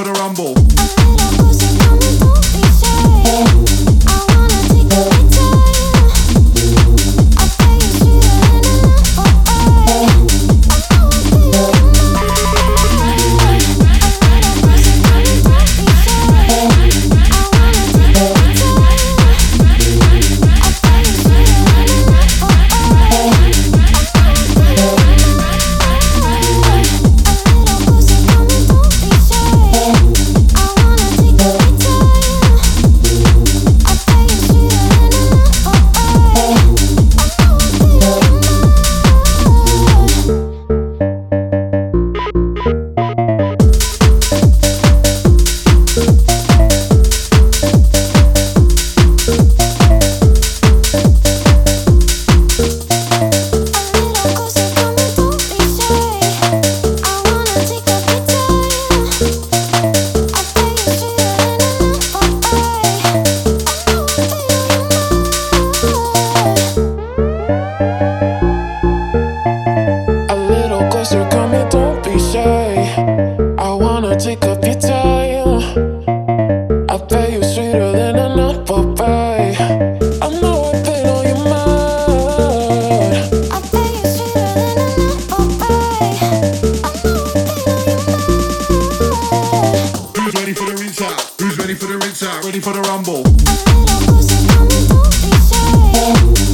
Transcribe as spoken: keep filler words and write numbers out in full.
the rumble. Take up your time. I pay you sweeter than an apple pie. I know I've been on your mind. I pay you sweeter than an apple pie. I know I've been on your mind. Who's ready for the rinse out? Who's ready for the rinse out? Ready for the rumble? A little pussy coming, don't be shy.